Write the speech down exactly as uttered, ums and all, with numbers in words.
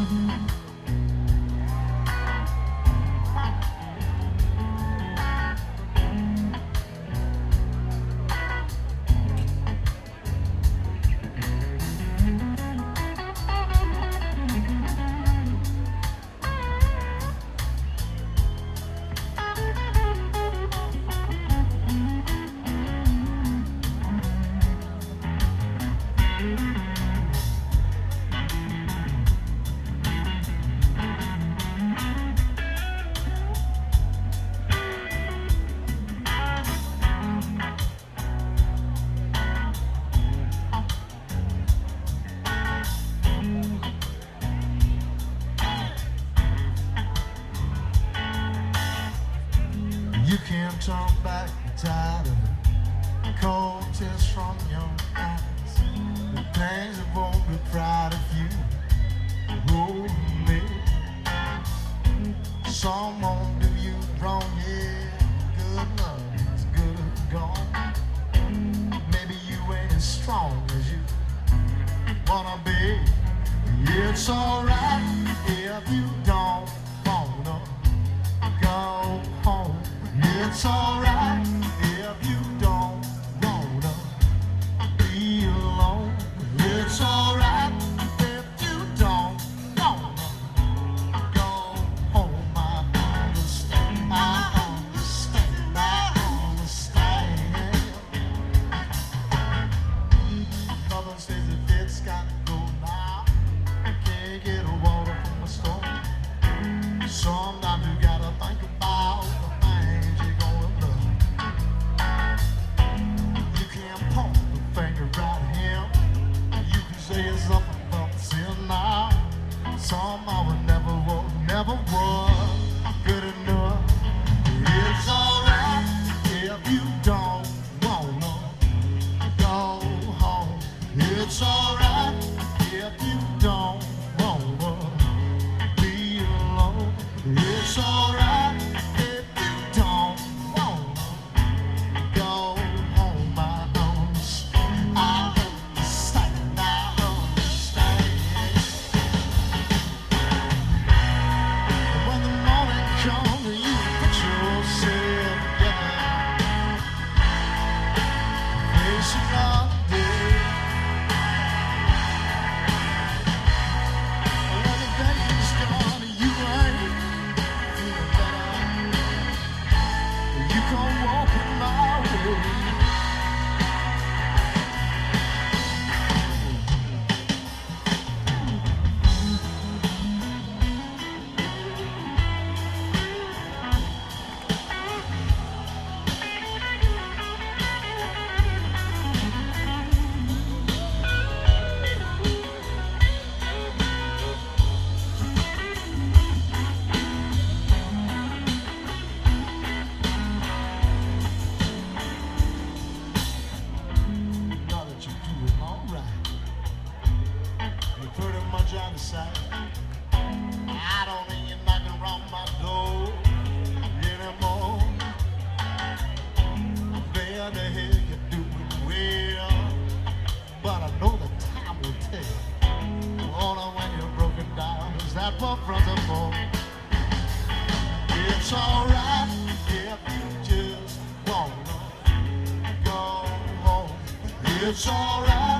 You can't turn back the tide of the cold tears from your eyes. The things that won't be proud of you. Oh, me. Someone do you wrong, yeah. Good love is good and gone. Maybe you ain't as strong as you wanna be. It's alright if you don't wanna go home. It's alright if you don't wanna be alone. It's alright if you don't wanna go home. I understand, I understand, I understand. Mother says if it's got to go now, I can't get a water from the store. Sometimes you gotta think about the things you're gonna love. You can't point the finger at him. You can say something about the sin now. Somehow it never was, never was good enough. It's alright if you don't wanna go home. It's alright if you don't wanna be alone. It's alright if you don't wanna go home. I understand, I understand, I understand. When the morning comes and you put yourself down, facing another day. When the day is done and you ain't feeling better, you come walking my way. Now that you're doing alright, you're pretty much out of sight. I don't need you knocking around my door anymore. There the hell you're doing well, but I know the time will tell. Only when you're broken down is that what brother for. It's alright if you just wanna go home. It's alright